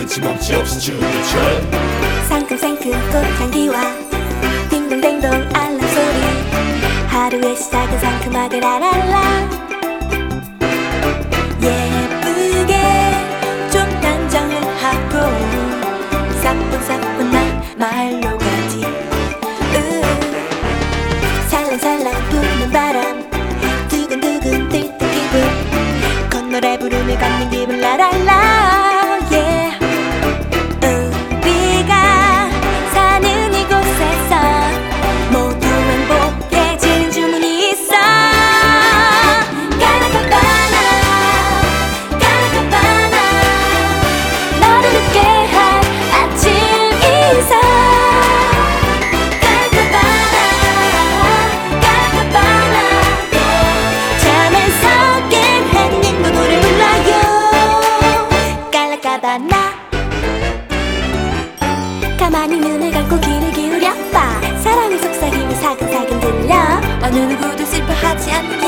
거침없이 없이 춤을 춰 상큼상큼 꽃향기와 딩동댕동 알람 소리 하루의 시작은 상큼하게 라랄라 예쁘게 좀 단정을 하고 사뿐사뿐한 말로 가지 살랑살랑 부는 바람 두근두근 들뜬 기분 콧노래 부르며 걷는 기분 라랄라 yeah. 우리가 사는 이곳에서 모두 행복해지는 주문이 있어 까나카바나 까나카바나 너를 웃게 할 아침 인사 까나카바나 까나카바나 잠에서 깬 햇님도 노래 불러요 까나카바나 가만히 눈을 감고 귀를 기울여봐 사랑을 속삭이며 사근사근 들려 어느 누구도 슬퍼하지 않는